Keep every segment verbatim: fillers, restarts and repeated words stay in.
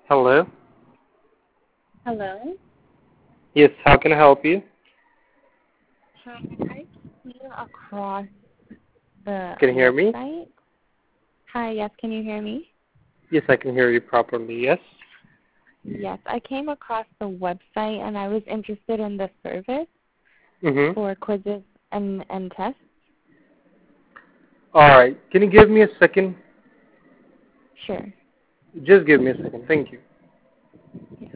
Hello. Hello. Yes, how can I help you? Hi, I came across the Can you hear me? website. Hi, yes, can you hear me? Yes, I can hear you properly. Yes. Yes, I came across the website and I was interested in the service Mhm. for quizzes and, and tests. All right. Can you give me a second? Sure. Just give me a second. Thank you. Yeah.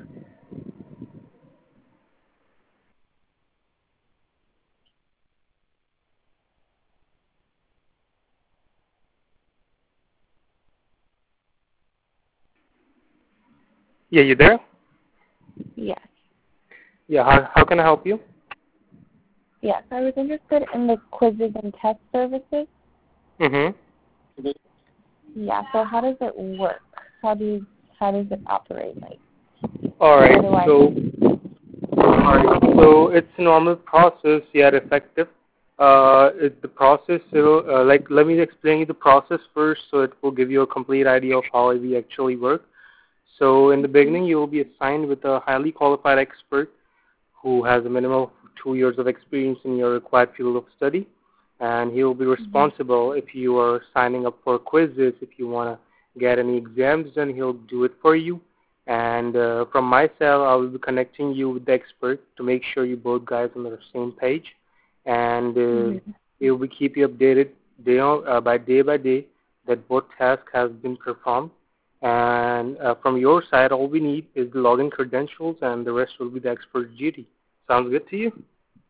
Yeah, you there? Yes. Yeah. How how can I help you? Yes, I was interested in the quizzes and test services. Mhm. Yeah, so how does it work? How do you, how does it operate? Like, All how right. do I? So, all right. So it's a normal process, yet effective. Uh, it, the process, so, uh, like, let me explain you the process first, so it will give you a complete idea of how we actually work. So, in the beginning, you will be assigned with a highly qualified expert who has a minimum of two years of experience in your required field of study. And he will be Mm-hmm. responsible if you are signing up for quizzes, if you want to get any exams done, he'll do it for you. And uh, from my cell, I will be connecting you with the expert to make sure you both guys are on the same page. And uh, Mm-hmm. he will be keep you updated day on, uh, by day by day that both task has been performed. And uh, from your side, all we need is the login credentials, and the rest will be the expert's duty. Sounds good to you?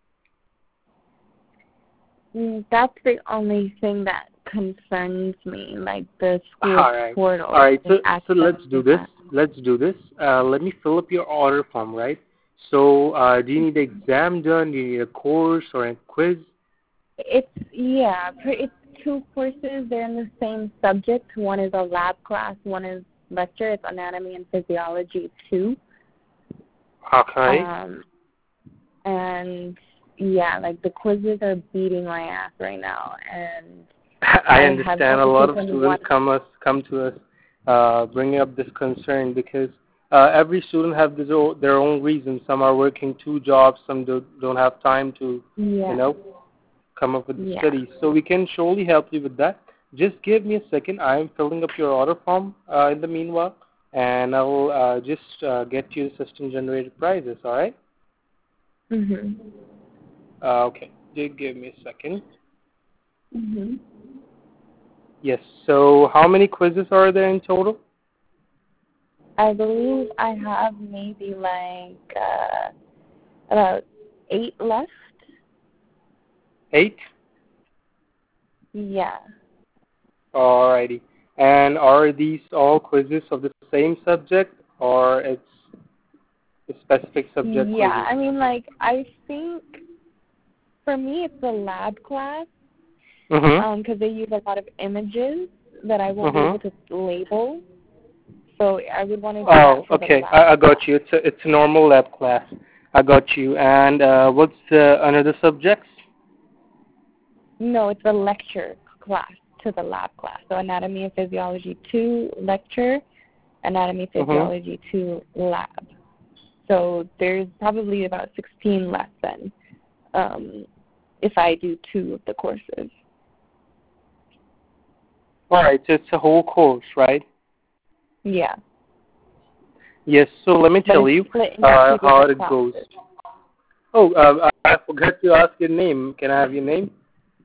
Mm, That's the only thing that concerns me, like the school All right. All portal right. and So so access let's do to this. that. Let's do this. Uh, let me fill up your order form, right? So uh, do you need an exam done? Do you need a course or a quiz? It's yeah, pre- it's two courses. They're in the same subject. One is a lab class. One is lecture. It's anatomy and physiology two. Okay. Um, and yeah, like the quizzes are beating my ass right now, and I I have understand a only lot of taken one. students come us come to us uh, bringing up this concern because uh, every student have their own, their own reasons. Some are working two jobs. Some do, don't have time to, you Yeah, know, come up with the yeah. studies. So we can surely help you with that. Just give me a second. I am filling up your order form uh, in the meanwhile, and I will uh, just uh, get you the system generated prices. All right? Mhm. Uh, okay. Just give me a second. Mhm. Yes. So how many quizzes are there in total? I believe I have maybe like uh, about eight left. Eight. Yeah. Alrighty. And are these all quizzes of the same subject, or it's a specific subject Yeah. quizzes? I mean, like, I think for me it's the lab class Mhm. um, because they use a lot of images that I won't be able Mhm. to label. So I would want to do that Oh, for the okay. lab I, I got class. you. It's a it's a normal lab class. I got you. And uh, what's the another subjects? No, it's a lecture class to the lab class. So anatomy and physiology two lecture, anatomy Mhm. physiology two lab. So there's probably about sixteen left then, um, if I do two of the courses. All right. So it's a whole course, right? Yeah, Yes. So let me but tell it's you split into uh, two how different it goes. classes. Oh, uh, I forgot to ask your name. Can I have your name?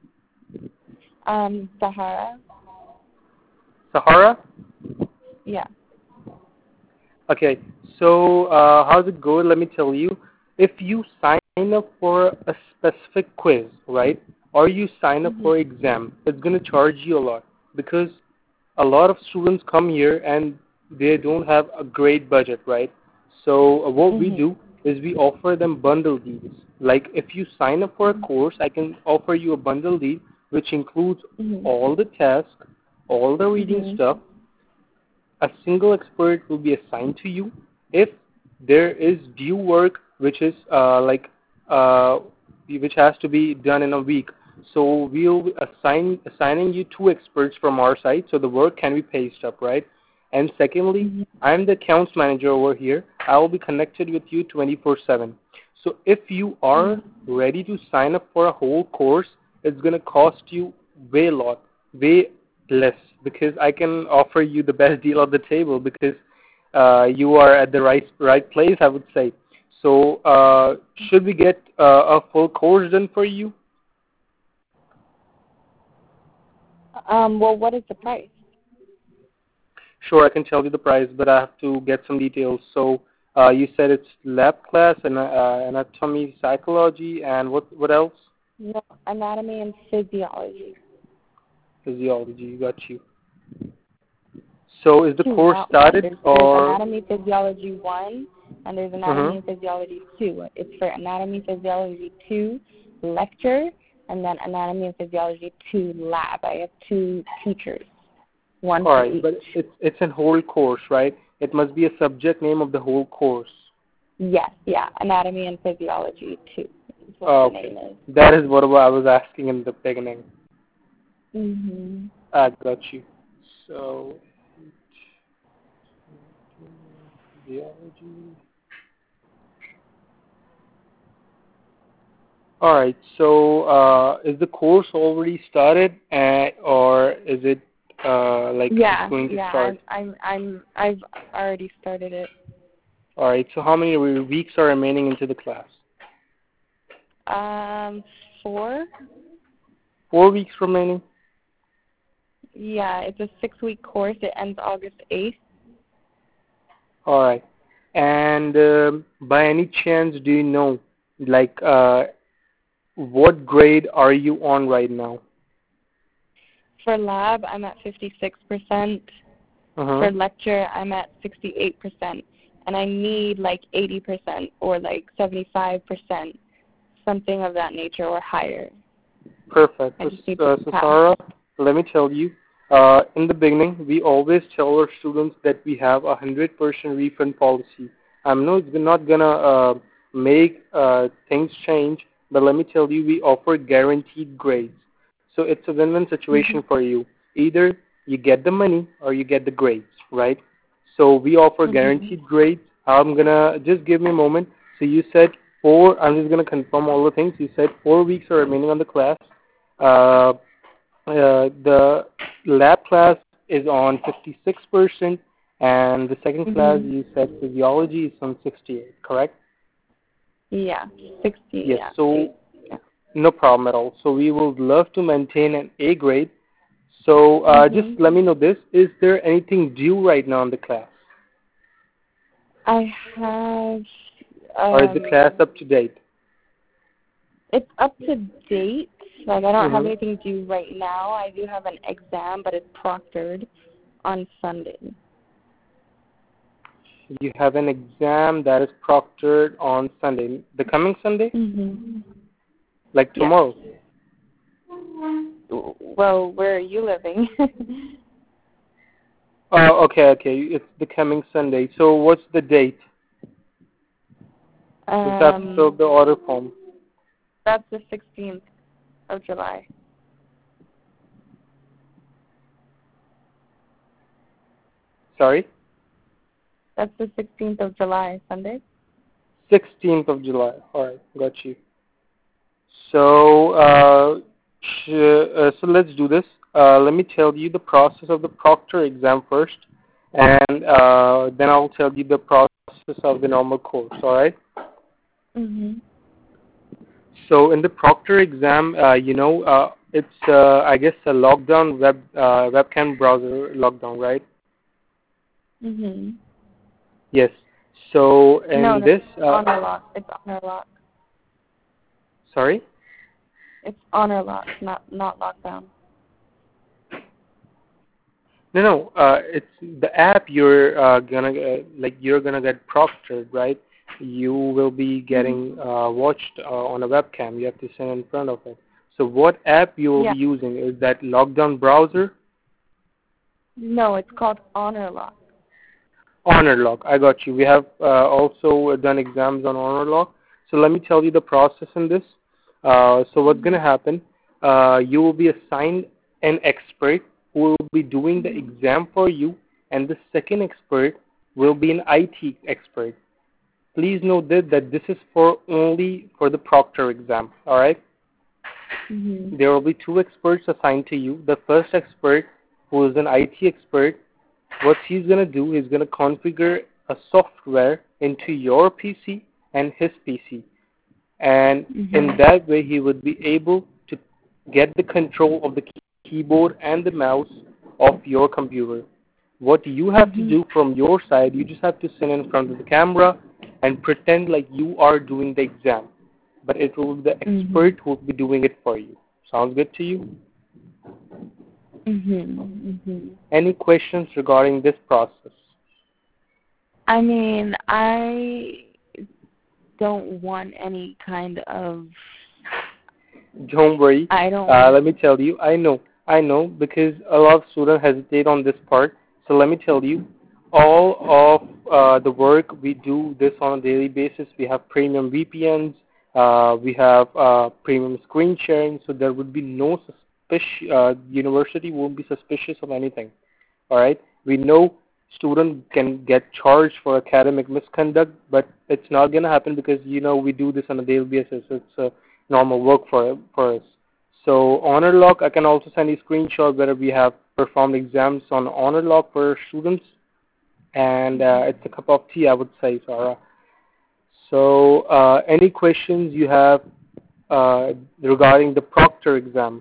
Um, Sahara, Sahara. yeah. Okay, so uh, how's it go? Let me tell you. If you sign up for a specific quiz, right, or you sign up Mhm. for exam, it's going to charge you a lot because a lot of students come here and they don't have a great budget, right? So uh, what we Mhm. do is we offer them bundle deals. Like if you sign up for a Mhm. course, I can offer you a bundle deal which includes Mhm. all the tasks, all the reading Mhm. stuff, a single expert will be assigned to you if there is due work which is uh, like uh, which has to be done in a week. So we'll assign assigning you two experts from our side, so the work can be paced up, right? And secondly, Mhm. I'm the accounts manager over here. I will be connected with you twenty-four seven. So if you are Mhm. ready to sign up for a whole course, it's going to cost you way lot, way less, because I can offer you the best deal on the table, because uh, you are at the right right place, I would say. So uh, should we get uh, a full course done for you? Um. Well, what is the price? Sure, I can tell you the price, but I have to get some details. So uh, you said it's lab class and uh, anatomy, psychology, and what what else? No, anatomy and physiology. Physiology. Got you. So is the Two, course not one. started There's there's or? anatomy physiology one, and there's anatomy Mhm. and physiology two. It's for anatomy physiology two lecture, and then anatomy and physiology two lab. I have two teachers, one All for right, each. but it's it's a whole course, right? It must be a subject name of the whole course. Yes, yeah, anatomy and physiology two is what the Okay, name is. that is what I was asking in the beginning. Mhm. I got you. So physiology. All right. So, uh, is the course already started, uh, or is it uh, like it's Yeah, going to yeah, start? I'm I'm I'm I've already started it. All right. So, how many re- weeks are remaining into the class? Um, four. Four weeks remaining. Yeah, it's a six-week course. It ends August eighth. All right. And um, by any chance, do you know, like, uh, what grade are you on right now? For lab, I'm at fifty-six percent. Uh huh. For lecture, I'm at sixty-eight percent. And I need like eighty percent or like seventy-five percent, something of that nature or higher. Perfect. I So, just need to uh, so pass. Sarah, let me tell you, uh, in the beginning, we always tell our students that we have a one hundred percent refund policy. I'm not, not going to uh, make uh, things change, but let me tell you, we offer guaranteed grades. So it's a win-win Mhm. situation for you. Either you get the money or you get the grades, right? So we offer Mhm. guaranteed grades. I'm going to, just give me a moment. So you said four, I'm just going to confirm all the things. You said four weeks are remaining on the class. Uh, uh, the lab class is on fifty-six percent, and the second class Mhm. you said physiology is on sixty-eight, correct? Yeah, sixty. Yes, Yeah, so eight. Yeah. no problem at all. So we would love to maintain an A grade. So uh, just Mhm. let me know this. Is there anything due right now in the class? I have. Or is the class Um, up to date? it's up to date. Like I don't have Mm-hmm. anything due right now. I do have an exam, but it's proctored on Sunday. You have an exam that is proctored on Sunday. The coming Sunday? Mhm. Like Yes. tomorrow? Well, where are you living? Oh, okay, okay. It's the coming Sunday. So what's the date? Just have to fill um, the order form. that's the sixteenth of July. Sorry? That's the sixteenth of July, Sunday. sixteenth of July. All right, got you. So, uh, sh- uh, so let's do this. Uh, let me tell you the process of the proctor exam first, and uh, then I'll tell you the process of the normal course. All right? Mhm. So in the proctor exam, uh, you know, uh, it's uh, I guess a lockdown web uh, webcam browser lockdown, right? Mhm. Yes. So No, in no, this, uh, honor lock. It's honor lock. sorry. It's honor lock, not not lockdown. No, no. Uh, it's the app you're uh, gonna uh, like you're gonna get proctored, right? You will be Mhm. getting uh, watched uh, on a webcam. You have to sit in front of it. So what app you will Yeah. be using is that lockdown browser? No, it's called honor lock. HonorLock. I got you. We have uh, also done exams on HonorLock. So let me tell you the process in this. Uh, so what's going to happen? Uh, you will be assigned an expert who will be doing the exam for you, and the second expert will be an I T expert. Please note that, that this is for only for the proctor exam, all right? Mhm. There will be two experts assigned to you. The first expert, who is an I T expert, what he's going to do is going to configure a software into your P C and his P C. And in Mhm. that way, he would be able to get the control of the key- keyboard and the mouse of your computer. What you have to Mhm. do from your side, you just have to sit in front of the camera and pretend like you are doing the exam. But it will be the Mhm. expert who will be doing it for you. Sounds good to you? Mhm. Mhm. Any questions regarding this process? I mean, I don't want any kind of. Don't worry. I don't Uh, want. let me tell you, I know, I know, because a lot of students hesitate on this part. So let me tell you, all of uh, the work we do this on a daily basis. We have premium V P Ns, uh, we have uh, premium screen sharing, so there would be no suspicion. Uh, university won't be suspicious of anything. All right, we know student can get charged for academic misconduct, but it's not going to happen because you know we do this on a daily basis. It's a normal work for for us. So honor lock, I can also send you screenshot where we have performed exams on honor lock for students, and uh, it's a cup of tea, I would say, Sarah. So uh, any questions you have uh, regarding the proctor exam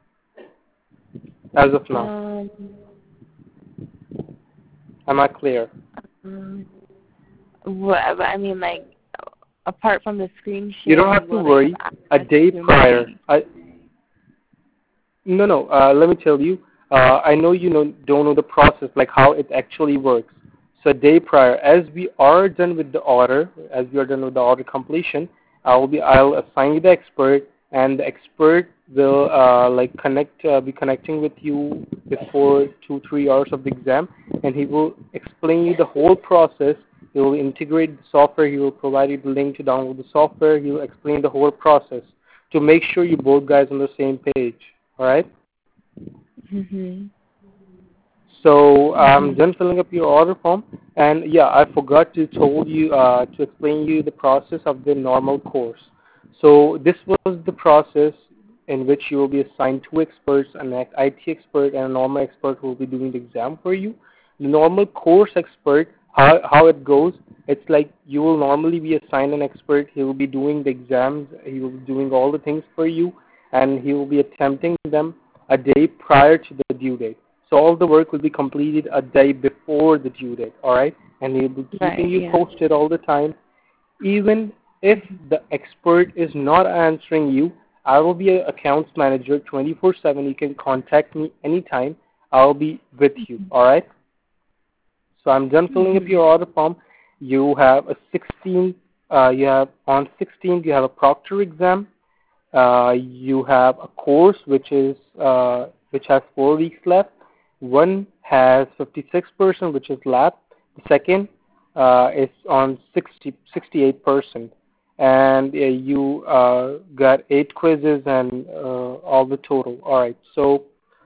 as of now? Um. Am I clear? um what, I mean, like, apart from the screen You don't sharing, have to will they have worry. A access day to prior, my? I, no, no. Uh, let me tell you. Uh, I know you know, don't know the process, like how it actually works. So a day prior, as we are done with the order, as we are done with the order completion, I will be I'll assign you the expert, and the expert will uh, like connect uh, be connecting with you before two three hours of the exam, and he will explain you the whole process. He will integrate the software. He will provide you the link to download the software. He will explain the whole process to make sure you both guys on the same page. All right. Mhm. So I'm Mhm. done filling up your order form, and yeah, I forgot to told you uh, to explain you the process of the normal course. So this was the process in which you will be assigned two experts, an I T expert and a normal expert who will be doing the exam for you. The normal course expert, how how it goes, it's like you will normally be assigned an expert. He will be doing the exams. He will be doing all the things for you, and he will be attempting them a day prior to the due date. So all the work will be completed a day before the due date, all right? And he'll be keeping Right. you Yeah. posted all the time. Even if Mhm. the expert is not answering you, I will be an accounts manager twenty-four seven. You can contact me anytime. I'll be with you, all right? So I'm done filling up Mhm. your order form. You have a sixteen, uh, you have on sixteenth, you have a proctor exam. Uh, you have a course which is uh, which has four weeks left. One has fifty-six percent, which is lab. The second uh, is on sixty, sixty-eight percent. And uh, you uh, got eight quizzes and uh, all the total. All right. So,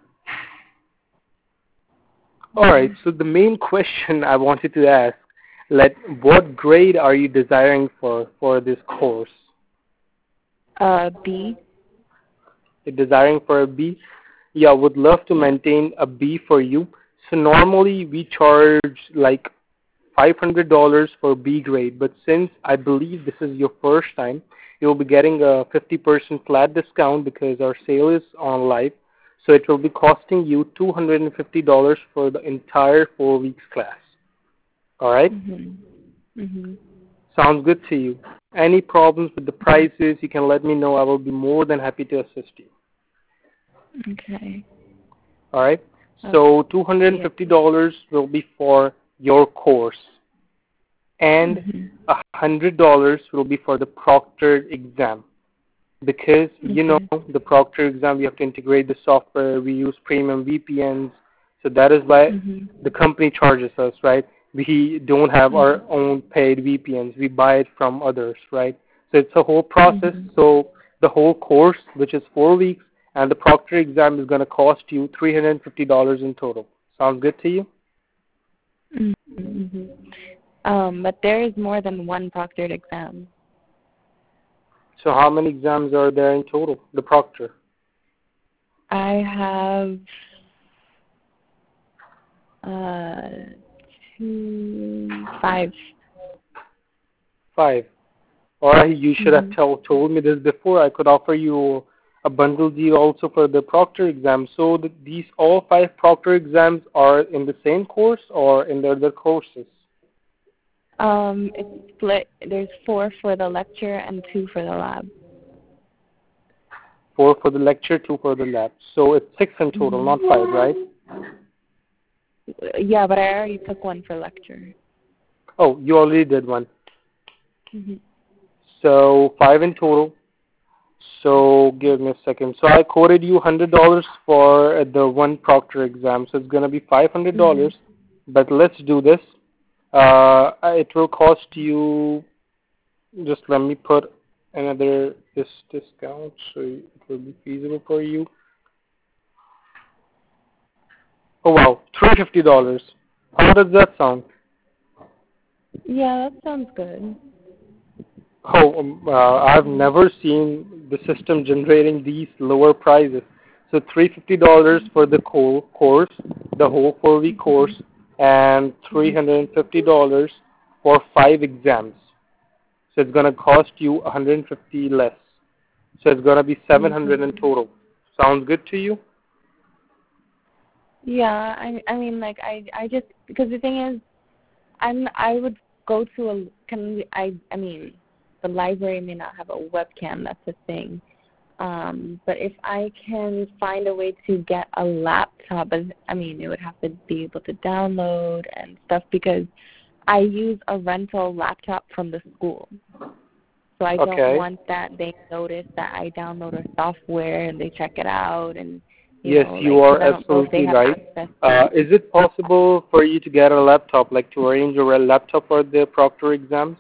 all right. Mhm. So the main question I wanted to ask, let what grade are you desiring for for this course? Uh, B. You're desiring for a B? Yeah, would love to Yeah. maintain a B for you. So normally we charge like five hundred dollars for B grade, but since I believe this is your first time, you'll be getting a fifty percent flat discount because our sale is on live. So it will be costing you two hundred fifty dollars for the entire four weeks class. All right? Mhm. Mhm. Sounds good to you. Any problems with the prices, you can let me know. I will be more than happy to assist you. Okay. All right. Uh, So yeah. two hundred fifty dollars will be for your course, and Mhm. one hundred dollars will be for the proctored exam. Because you know Okay. the proctor exam, we have to integrate the software. We use premium V P Ns, so that is why Mhm. the company charges us, right? We don't have our Mhm. own paid V P Ns. We buy it from others, right? So it's a whole process. Mhm. So the whole course, which is four weeks, and the proctor exam is going to cost you three hundred fifty dollars in total. Sounds good to you? hmm Um, but there is more than one proctored exam. So how many exams are there in total, the proctor? I have uh, two, five. Five. Alright, you should have Mm-hmm. tell, told me this before. I could offer you a bundle deal also for the proctor exam. So the, these all five proctor exams are in the same course or in the other courses? Um, it's split. There's four for the lecture and two for the lab. Four for the lecture, two for the lab. So it's six in total, hmm not five, right? Yeah, but I already took one for lecture. Oh, you already did one. hmm So five in total. So give me a second. So I quoted you one hundred dollars for the one proctor exam. So it's going to be five hundred hmm dollars But let's do this. Uh, it will cost you, just let me put another this discount so it will be feasible for you. Oh wow, three hundred fifty dollars How does that sound? Yeah, that sounds good. Oh, um, uh, I've never seen the system generating these lower prices. So three hundred fifty dollars for the whole course, the whole four-week course, and three hundred fifty dollars for five exams. So it's going to cost you one hundred fifty less. So it's going to be seven hundred hmm in total. Sounds good to you? Yeah, I I mean like I I just because the thing is I'm I would go to a can we, I I mean the library may not have a webcam, that's the thing. Um, but if I can find a way to get a laptop, but I mean it would have to be able to download and stuff because I use a rental laptop from the school. So I don't Okay. want that they notice that I download a software and they check it out and you Yes, know you like because are I don't know if they absolutely have right. access to Uh, is it possible for you to get a laptop, like to arrange a laptop for the proctor exams?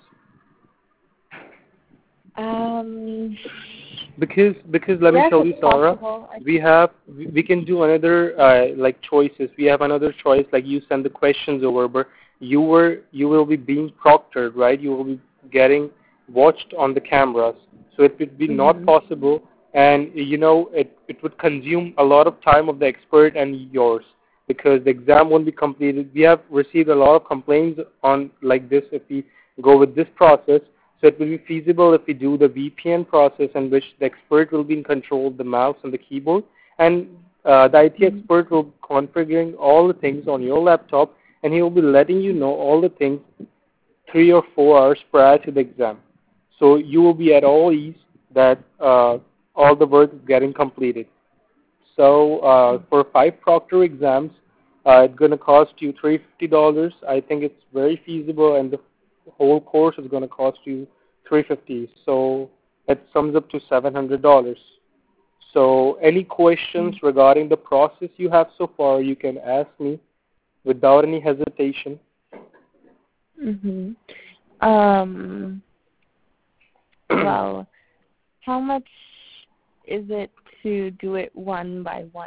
Um, Because because let me yes, tell it's you, Sarah, possible. I, we have we we can do another uh, like choices. We have another choice, like you send the questions over, but you were you will be being proctored, right? You will be getting watched on the cameras, so it would be not hmm possible, and you know it it would consume a lot of time of the expert and yours because the exam won't be completed. We have received a lot of complaints on like this if we go with this process. So it will be feasible if we do the V P N process in which the expert will be in control of the mouse and the keyboard, and uh, the I T hmm expert will be configuring all the things on your laptop, and he will be letting you know all the things three or four hours prior to the exam. So you will be at all ease that uh, all the work is getting completed. So uh, for five proctor exams, uh, it's going to cost you three hundred fifty dollars I think it's very feasible, and the whole course is going to cost you three hundred fifty dollars So it sums up to seven hundred dollars So any questions regarding the process you have so far, you can ask me without any hesitation. hmm Um, well, how much is it to do it one by one?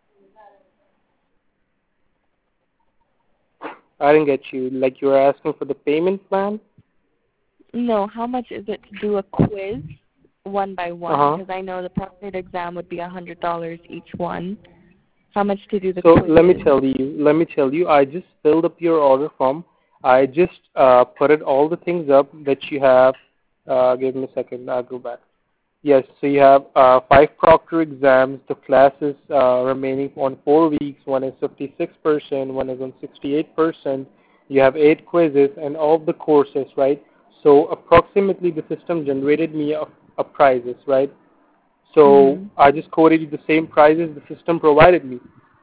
I didn't get you. Like you were asking for the payment plan? No, how much is it to do a quiz one by one? Uh-huh. Because I know the proctored exam would be a hundred dollars each one. How much to do the So let me quizzes? tell you, let me tell you, I just filled up your order form. I just uh, put it all the things up that you have. Uh, give me a second, I'll go back. Yes, so you have uh, five proctor exams. The classes uh, remaining on four weeks. One is fifty-six percent, one is on sixty-eight percent. You have eight quizzes and all of the courses, right? So approximately the system generated me a, a prices, right? So Mhm. I just quoted you the same prices the system provided me.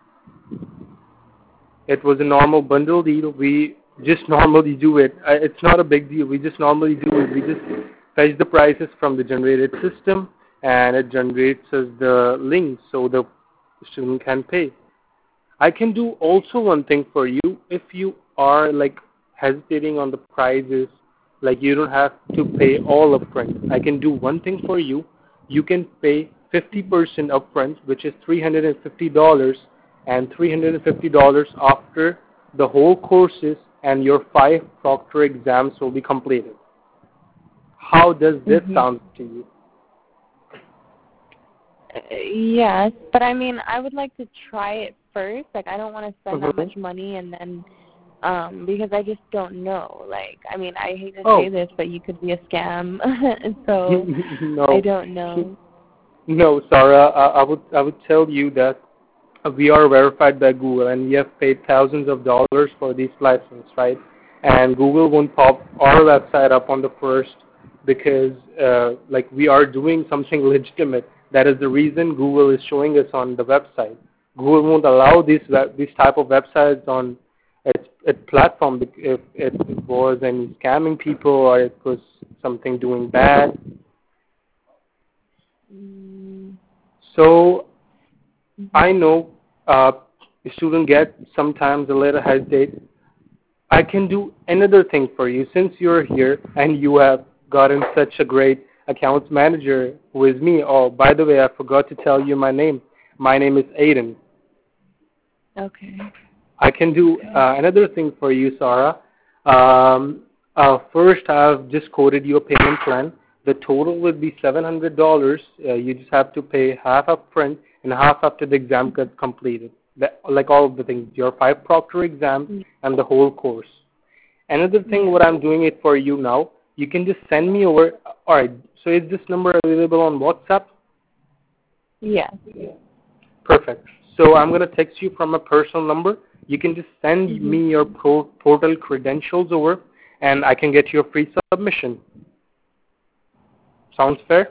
It was a normal bundle deal. We just normally do it. I- It's not a big deal. We just normally do it. We just fetch the prices from the generated system, and it generates us the link so the student can pay. I can do also one thing for you if you are like hesitating on the prices, like you don't have to pay all upfront. I can do one thing for you. You can pay fifty percent upfront, which is three hundred fifty dollars and three hundred fifty dollars after the whole courses and your five proctor exams will be completed. How does this Mhm. sound to you? Uh, yes, but I mean, I would like to try it first. Like, I don't want to spend that Mm-hmm. much money and then, um, because I just don't know. Like, I mean, I hate to say Oh, this, but you could be a scam, so I no. don't know. No, Sarah, I, I would I would tell you that we are verified by Google and we have paid thousands of dollars for this license, right? And Google won't pop our website up on the first because uh, like we are doing something legitimate. That is the reason Google is showing us on the website. Google won't allow this web, this type of websites on its, its platform if it was any scamming people or it was something doing bad. Mm, So I mhm. know uh, students get sometimes a little hesitate. I can do another thing for you since you're here and you have gotten such a great accounts manager who is me. Oh, by the way, I forgot to tell you my name. My name is Aiden. Okay. I can do Okay. uh, another thing for you, Sarah. Um, uh, first, I've just quoted you a payment plan. The total would be seven hundred dollars. Uh, you just have to pay half up front and half after the exam gets completed. That, like all of the things, your five proctor exams Mm, and the whole course. Another thing, yeah. what I'm doing it for you now, you can just send me over. All right, so is this number available on WhatsApp? Yeah. Perfect. So I'm going to text you from a personal number. You can just send Mhm. me your pro- portal credentials over, and I can get you a free submission. Sounds fair?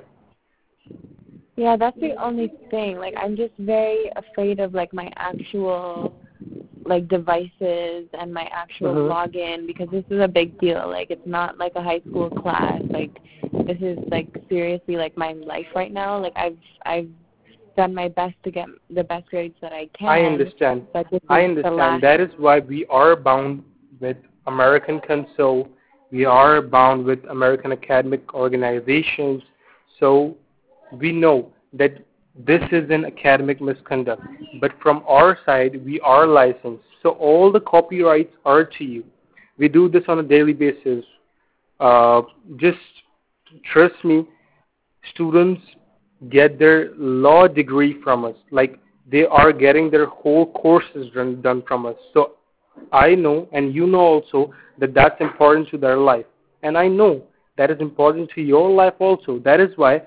Yeah, that's the only thing. Like, I'm just very afraid of like my actual like devices and my actual Mm-hmm. login because this is a big deal. Like, it's not like a high school class. Like, this is like seriously like my life right now. Like, I've I've done my best to get the best grades that I I can, understand. but this I is the understand. last. That is why we are bound with American Console. We are bound with American academic organizations. So we know that this is an academic misconduct. But from our side, we are licensed. So all the copyrights are to you. We do this on a daily basis. Uh, just trust me, students get their law degree from us. Like they are getting their whole courses done, done from us. So I know and you know also that that's important to their life. And I know that is important to your life also. That is why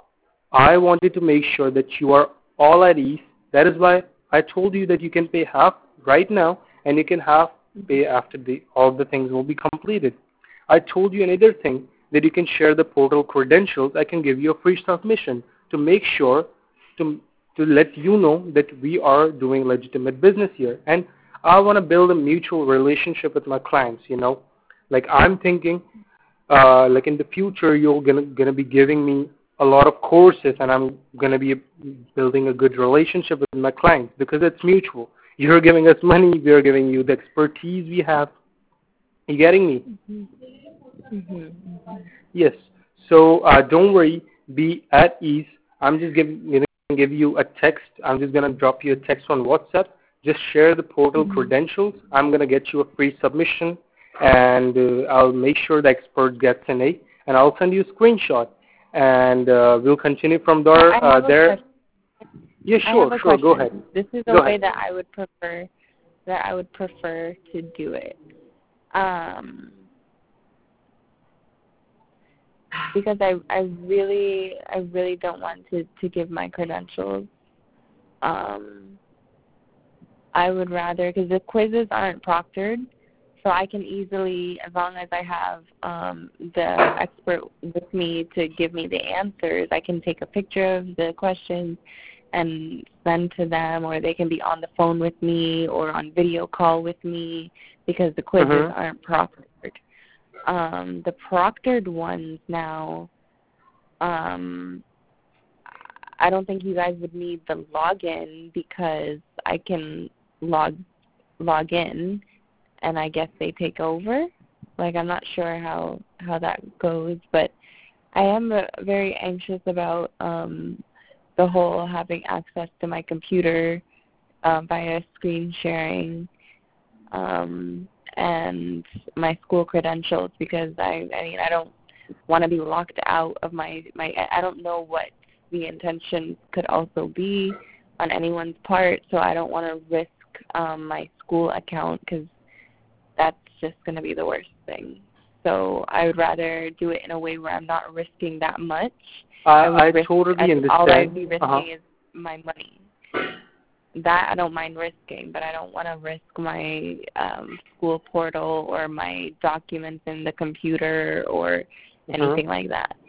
I wanted to make sure that you are all at ease. That is why I told you that you can pay half right now and you can half pay after the all the things will be completed. I told you another thing that you can share the portal credentials. I can give you a free submission to make sure to to let you know that we are doing legitimate business here. And I want to build a mutual relationship with my clients, you know. Like I'm thinking uh, like in the future you're gonna gonna be giving me a lot of courses and I'm gonna be building a good relationship with my clients because it's mutual. You're giving us money, we're giving you the expertise we have. You getting me? Mhm. Mhm. Mhm. Yes. So uh, don't worry, be at ease. I'm just giving gonna give you a text. I'm just gonna drop you a text on WhatsApp. Just share the portal Mhm. credentials. I'm gonna get you a free submission, and uh, I'll make sure the expert gets an A, and I'll send you a screenshot, and uh, we'll continue from I there. I Uh, have a there. question. Yeah, I have sure, a sure. Go ahead. question. This is a Go way ahead. that I would prefer that I would prefer to do it. Um, because I I really I really don't want to to give my credentials. Um, I would rather because the quizzes aren't proctored, so I can easily, as long as I have um, the expert with me to give me the answers, I can take a picture of the questions and send to them, or they can be on the phone with me or on video call with me because the quizzes Mhm. aren't proctored. Um, the proctored ones now, um, I don't think you guys would need the login because I can log log in and I guess they take over. Like I'm not sure how how that goes, but I am uh, very anxious about um, the whole having access to my computer uh, via screen sharing. Um, and my school credentials, because I, I mean, I don't want to be locked out of my, my, I don't know what the intention could also be on anyone's part, so I don't want to risk um, my school account, because that's just going to be the worst thing. So I would rather do it in a way where I'm not risking that much. I, I, I risk, totally I, understand. All I'd be risking uh-huh. is my money. That I don't mind risking, but I don't want to risk my um, school portal or my documents in the computer or anything uh-huh. like that.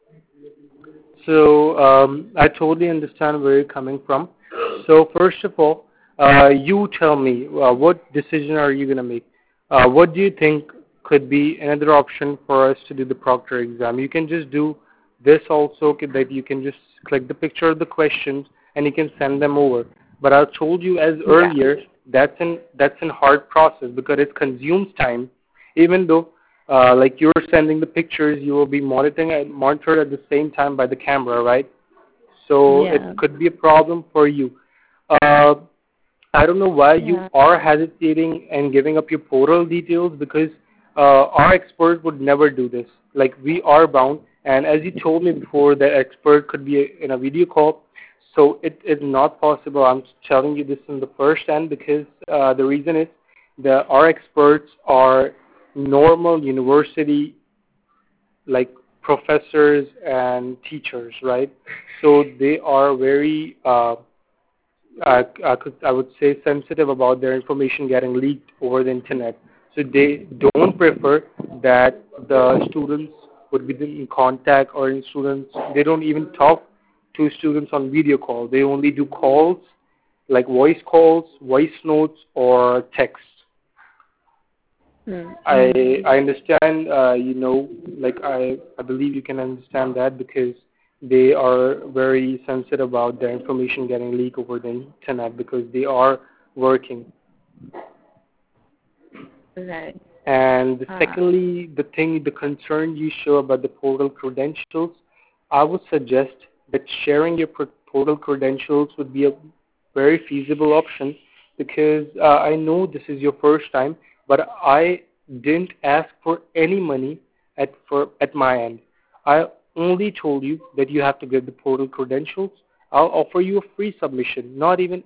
So um, I totally understand where you're coming from. So first of all, uh, you tell me, uh, what decision are you going to make? Uh, what do you think could be another option for us to do the proctor exam? You can just do this also, okay, that you can just click the picture of the questions and you can send them over. But I told you as earlier, Yeah. that's an that's an hard process because it consumes time. Even though, uh, like you're sending the pictures, you will be monitoring monitored at the same time by the camera, right? So Yeah. it could be a problem for you. Uh, I don't know why you Yeah. are hesitating and giving up your portal details, because uh, our expert would never do this. Like, we are bound, and as you told me before, the expert could be a, in a video call, so it is not possible. I'm telling you this in the first hand because uh, the reason is that our experts are normal university like professors and teachers, right? So they are very uh, I, I, could, I would say sensitive about their information getting leaked over the internet. So they don't prefer that the students would be in contact, or in students, they don't even talk to students on video call. They only do calls, like voice calls, voice notes, or text. I Mm-hmm. I understand, uh, you know, like I, I believe you can understand that because they are very sensitive about their information getting leaked over the internet because they are working. Right. And Uh, secondly, the thing, the concern you show about the portal credentials, I would suggest that sharing your portal credentials would be a very feasible option because uh, I know this is your first time, but I didn't ask for any money at for at my end. I only told you that you have to get the portal credentials. I'll offer you a free submission, not even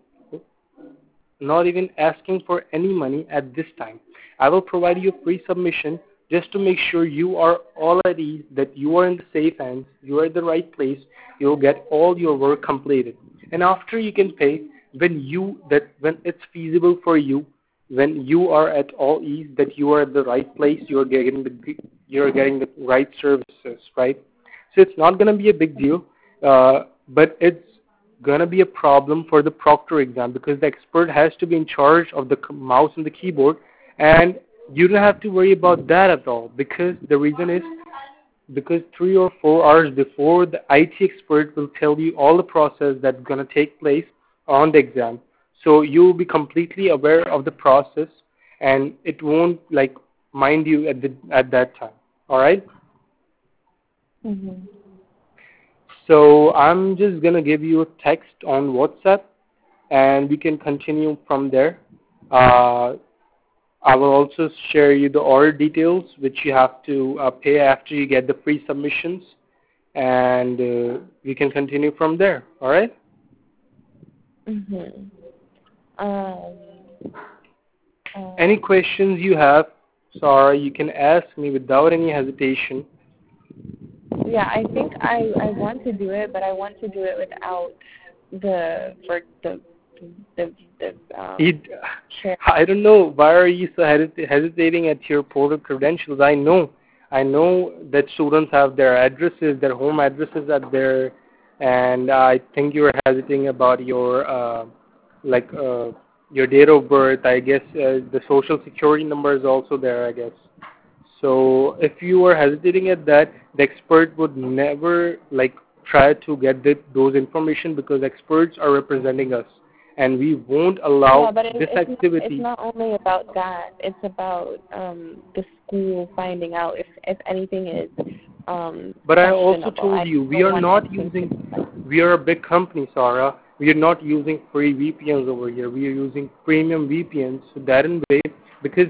not even asking for any money at this time. I will provide you a free submission just to make sure you are all at ease, that you are in the safe hands, you are at the right place, you will get all your work completed. And after you can pay when you that when it's feasible for you, when you are at all ease, that you are at the right place, you are getting the you are getting the right services, right? So it's not going to be a big deal, uh, but it's gonna be a problem for the proctor exam because the expert has to be in charge of the mouse and the keyboard, and you don't have to worry about that at all because the reason is because three or four hours before, the I T expert will tell you all the process that's gonna take place on the exam. So you'll be completely aware of the process, and it won't like mind you at the at that time. All right. mm-hmm. So I'm just gonna give you a text on WhatsApp, and we can continue from there. Uh, I will also share you the order details, which you have to uh, pay after you get the free submissions, and uh, we can continue from there. All right? Mm-hmm. Um, Any um, questions you have, Sarah, you can ask me without any hesitation. yeah, I think I, I want to do it, but I want to do it without the for the the the um It, share. I don't know why are you so hesit- hesitating at your portal credentials. I know, I know that students have their addresses, their home addresses at their, and I think you are hesitating about your uh, like uh, your date of birth. I guess uh, the social security number is also there, I guess. So if you are hesitating at that, the expert would never like try to get the, those information because experts are representing us, and we won't Yeah, allow but it, this it's not it's activity. not only about that. It's about um the school finding out if if anything is um But I also questionable. told I you we don't are want not anything to be using. like. We are a big company, Sarah. We are not using free V P Ns over here. We are using premium V P Ns. So that in way, because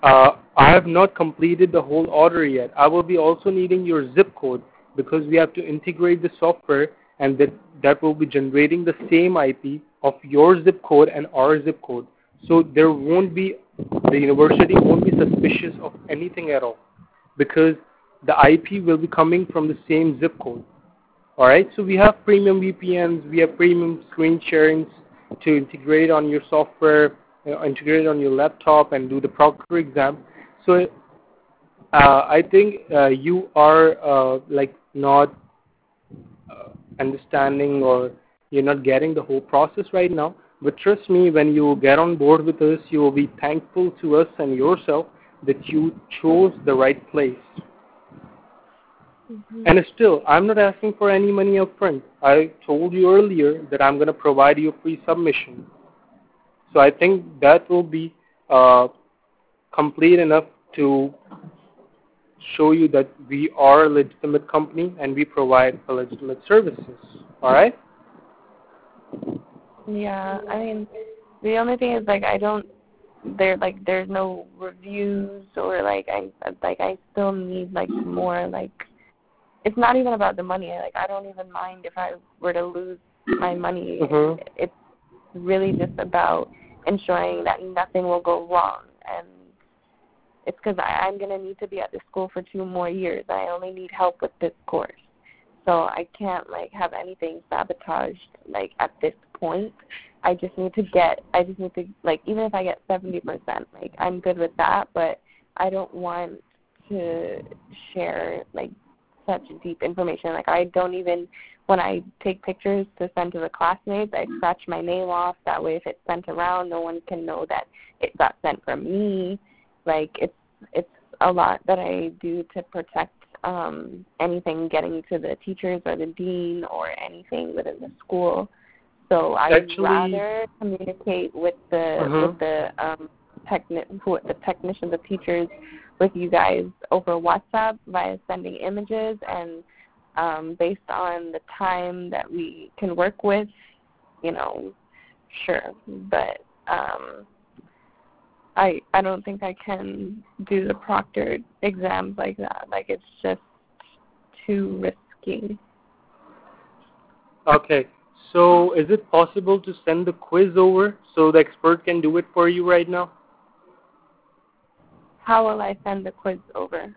Uh, I have not completed the whole order yet. I will be also needing your zip code because we have to integrate the software and that, that will be generating the same I P of your zip code and our zip code. So there won't be, the university won't be suspicious of anything at all because the I P will be coming from the same zip code. Alright, so we have premium V P Ns, we have premium screen sharings to integrate on your software, uh, integrate on your laptop and do the proctor exam. So uh, I think uh, you are uh, like not uh, understanding or you're not getting the whole process right now. But trust me, when you get on board with us, you will be thankful to us and yourself that you chose the right place. Mm-hmm. And still, I'm not asking for any money up front. I told you earlier that I'm going to provide you a free submission. So I think that will be uh, complete enough to show you that we are a legitimate company and we provide a legitimate services. All right? Yeah, I mean, the only thing is like I don't. There like there's no reviews or like I like I still need like more like. It's not even about the money. Like I don't even mind if I were to lose my money. Mm-hmm. It's really just about ensuring that nothing will go wrong, and it's because I'm going to need to be at this school for two more years. I only need help with this course, so I can't like have anything sabotaged like at this point. I just need to get. I just need to like even if I get seventy percent, like I'm good with that. But I don't want to share like such deep information. Like I don't even, when I take pictures to send to the classmates, I scratch my name off. That way if it's sent around, no one can know that it got sent from me. Like it's it's a lot that I do to protect um, anything getting to the teachers or the dean or anything within the school. So I'd Actually, rather communicate with the uh-huh. with the um, techni- who, the technicians, the teachers, with you guys over WhatsApp via sending images, and um, based on the time that we can work with, you know, sure. But um, I I don't think I can do the proctored exams like that. Like it's just too risky. Okay. So is it possible to send the quiz over so the expert can do it for you right now? How will I send the quiz over?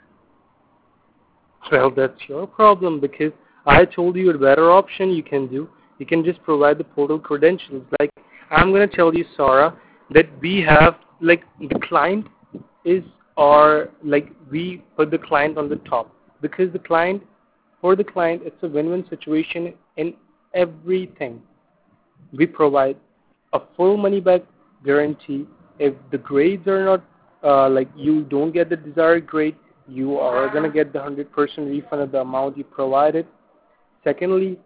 Well, that's your problem because I told you a better option you can do. You can just provide the portal credentials. Like, I'm going to tell you, Sarah, that we have, like, the client is our, like, we put the client on the top because the client, for the client, it's a win-win situation in everything. We provide a full money back guarantee. If the grades are not, uh, like you don't get the desired grade, you are going to get the one hundred percent refund of the amount you provided. Secondly,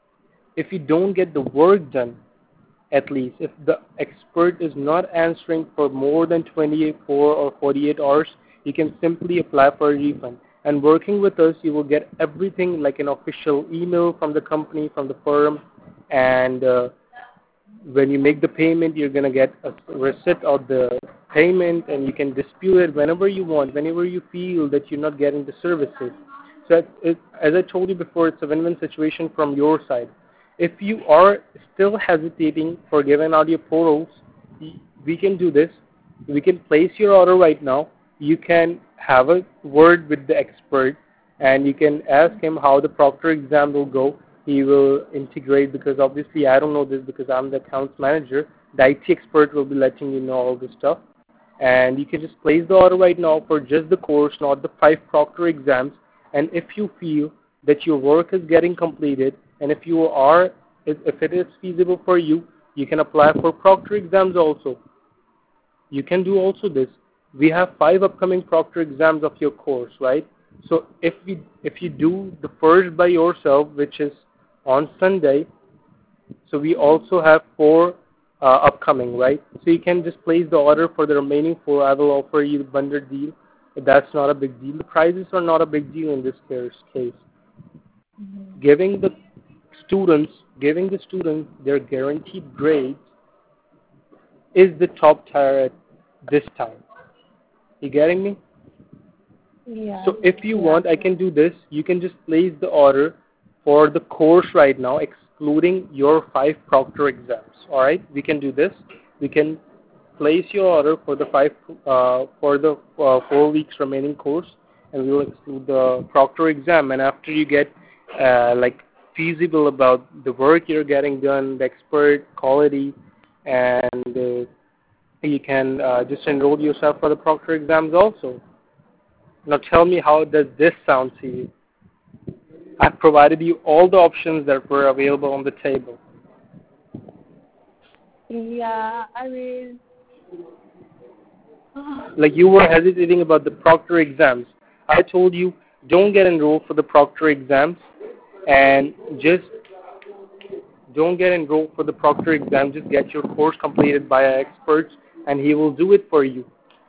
if you don't get the work done, at least if the expert is not answering for more than twenty-four or forty-eight hours, you can simply apply for a refund. And working with us, you will get everything like an official email from the company, from the firm, and uh, when you make the payment, you're going to get a receipt of the payment, and you can dispute it whenever you want, whenever you feel that you're not getting the services. So it, it, as I told you before, it's a win-win situation from your side. If you are still hesitating for giving out your portals, we can do this. We can place your order right now. You can have a word with the expert, and you can ask him how the proctor exam will go. He will integrate, because obviously I don't know this because I'm the accounts manager. The I T expert will be letting you know all this stuff. And you can just place the order right now for just the course, not the five proctor exams. And if you feel that your work is getting completed, and if you are, if, if it is feasible for you, you can apply for proctor exams also. You can do also this. We have five upcoming proctor exams of your course, right? So if we if you do the first by yourself, which is on Sunday, so we also have four uh, upcoming, right? So you can just place the order for the remaining four. I will offer you the bundle deal. That's not a big deal. The prices are not a big deal in this case. Mm-hmm. Giving the students, giving the students their guaranteed grades is the top tier at this time. You getting me? Yeah. So if you Yeah. want, I can do this. You can just place the order for the course right now, excluding your five proctor exams. All right, we can do this. We can place your order for the five uh, for the uh, four weeks remaining course, and we will exclude the proctor exam. And after you get uh, like feasible about the work you're getting done, the expert quality, and uh, you can uh, just enroll yourself for the proctor exams also. Now tell me, how does this sound to you? I've provided you all the options that were available on the table. Yeah. I mean. Like, you were hesitating about the proctor exams. I told you, don't get enrolled for the proctor exams, and just don't get enrolled for the proctor exam. Just get your course completed by our experts, and he will do it for you.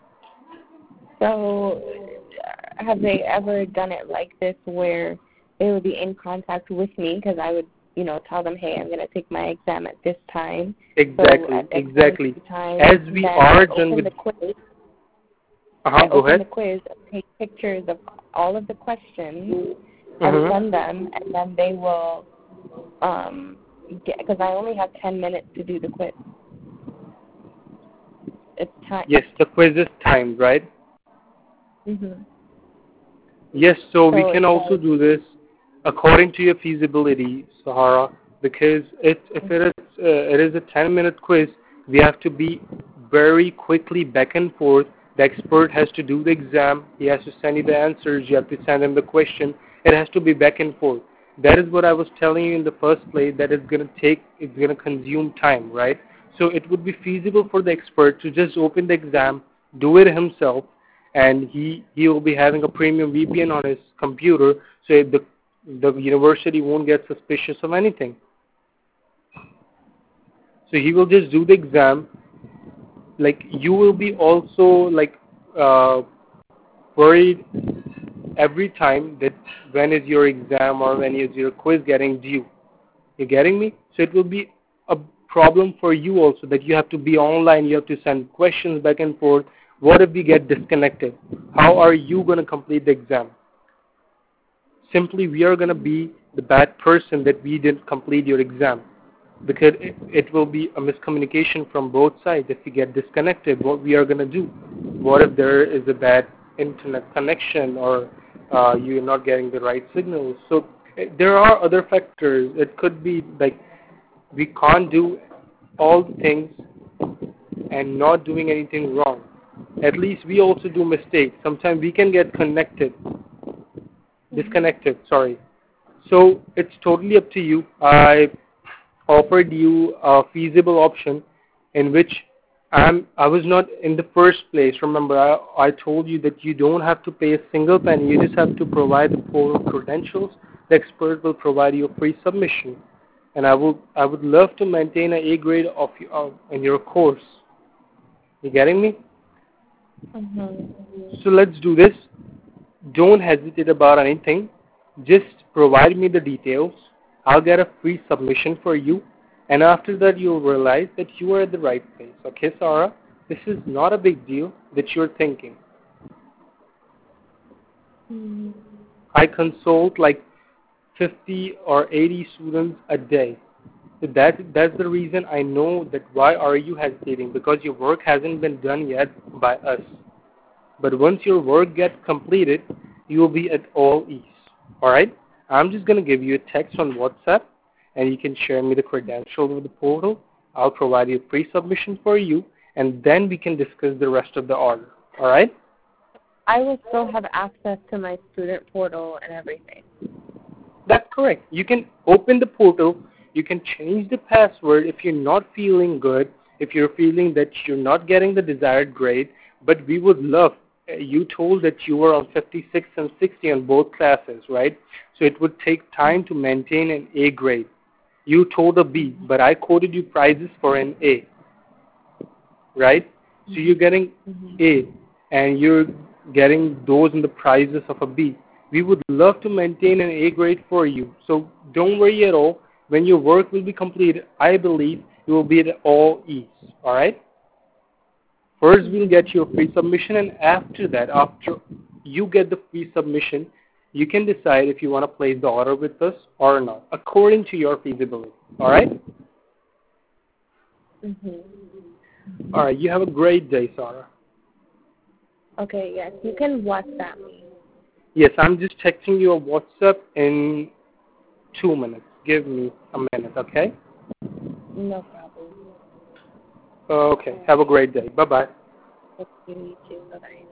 So, have they ever done it like this where they would be in contact with me because I would, you know, tell them, hey, I'm going to take my exam at this time. Exactly, so at exactly. time, As we are done with the quiz, Uh-huh, I go open ahead. the quiz, take pictures of all of the questions, and Mm-hmm. send them, and then they will, um, get, because I only have ten minutes to do the quiz. It's time. Yes, the quiz is timed, right? Mm-hmm. Yes, so, So we can it's also like, do this according to your feasibility, Sahara, because it, if it is, uh, it is a ten-minute quiz, we have to be very quickly back and forth. The expert has to do the exam. He has to send you the answers. You have to send him the question. It has to be back and forth. That is what I was telling you in the first place, that it's going to take, it's going to consume time, right? So it would be feasible for the expert to just open the exam, do it himself, and he he will be having a premium V P N on his computer, so the the university won't get suspicious of anything. So he will just do the exam. Like, you will be also like uh, worried every time that when is your exam or when is your quiz getting due. You getting me? So it will be a problem for you also, that you have to be online, you have to send questions back and forth. What if we get disconnected? How are you going to complete the exam? Simply, we are going to be the bad person that we didn't complete your exam, because it, it will be a miscommunication from both sides. If we get disconnected, what we are going to do? What if there is a bad internet connection, or uh, you're not getting the right signals? So eh, there are other factors. It could be like, we can't do all things and not doing anything wrong. At least we also do mistakes. Sometimes we can get connected, disconnected, sorry. So it's totally up to you. I offered you a feasible option in which I'm, I was not in the first place. Remember, I, I told you that you don't have to pay a single penny. You just have to provide the portal credentials. The expert will provide you a free submission. And I would, I would love to maintain an A grade of, of in your course. You getting me? mm-hmm. So let's do this. Don't hesitate about anything. Just provide me the details. I'll get a free submission for you. And after that, you'll realize that you are at the right place. Okay, Sarah? This is not a big deal that you're thinking. Mm-hmm. I consult like fifty or eighty students a day. So that, that's the reason I know that why are you hesitating, because your work hasn't been done yet by us. But once your work gets completed, you will be at all ease. Alright? I'm just going to give you a text on WhatsApp, and you can share me the credentials of the portal. I'll provide you a pre-submission for you, and then we can discuss the rest of the order. Alright? I will still have access to my student portal and everything. That's correct. You can open the portal, you can change the password if you're not feeling good, if you're feeling that you're not getting the desired grade, but we would love, uh, you told that you were on fifty-six and sixty on both classes, right? So it would take time to maintain an A grade. You told a B, but I quoted you prizes for an A, right? So you're getting Mm-hmm. A, and you're getting those in the prizes of a B. We would love to maintain an A grade for you. So don't worry at all. When your work will be completed, I believe you will be at all ease. All right? First, we'll Mhm. get your free submission, and after that, after you get the free submission, you can decide if you want to place the order with us or not, according to your feasibility. All right? Mhm. All right. You have a great day, Sarah. Okay. Yes, you can WhatsApp me. Yes, I'm just texting you a WhatsApp in two minutes. Give me a minute, okay? No problem. Okay. All Have a right. great day. Bye-bye. Thank you. You too. Bye bye.